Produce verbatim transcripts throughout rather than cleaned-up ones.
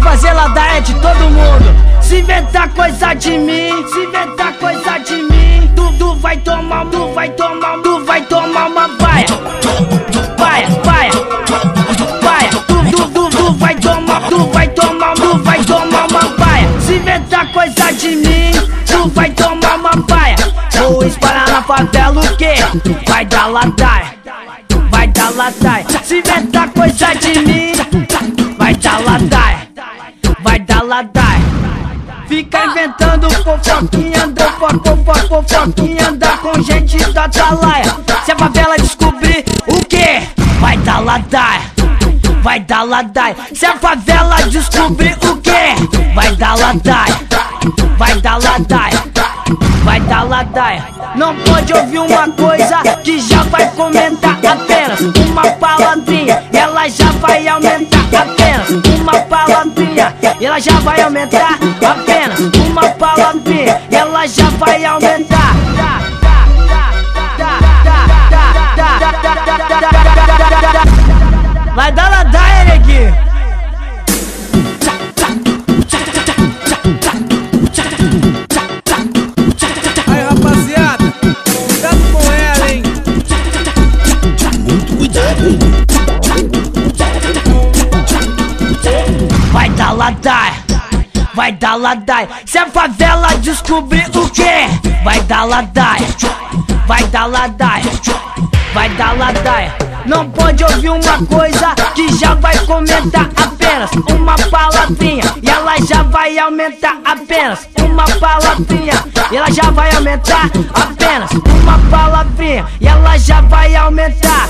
fazer ladaia de todo mundo. Se inventar coisa de mim, se inventar coisa de mim, tu, tu vai tomar, tu vai tomar, tu vai tomar uma baia. Baia, baia, baia. Tu, tu, tu, tu vai tomar, tu vai tomar, tu vai tomar uma baia. Se inventar coisa de mim, tu vai tomar uma baia. Vou espalhar na favela o quê? Vai dar ladaia, vai dar ladaia. Se inventar coisa de mim, vai dar ladaia, vai dar ladaia. Fica inventando fofoquinha, anda fofoca, fofoquinha, anda com gente da atalaia. Se a favela descobrir o quê? Vai dar ladaia, vai dar ladaia. Se a favela descobrir o quê? Vai dar ladaia, vai dar ladaia, vai dar ladaia. Não pode ouvir uma coisa que já vai comentar. Apenas uma palavrinha e ela já vai aumentar. Apenas uma palavrinha e ela já vai aumentar. Apenas uma palavrinha e ela já vai aumentar. Vai dar ladaia, neguinho. Aí, rapaziada, cuidado com ela, hein? Muito cuidado, hein? Vai dar ladaia, vai dar ladaia. Se a favela descobrir o quê? Vai dar ladaia, vai dar ladaia, vai dar ladaia. Não pode ouvir uma coisa que já vai comentar. Apenas uma palavrinha e ela já vai aumentar. Apenas uma palavrinha e ela já vai aumentar. Apenas uma palavrinha e ela já vai aumentar.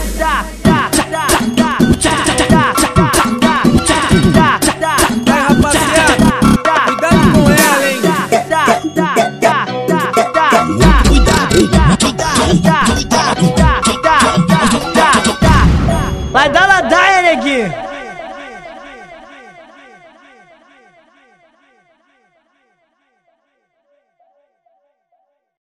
Aí, rapaziada, cuidado com ela, hein? Muito cuidado, hein? Cuidado, cuidado. Vai dar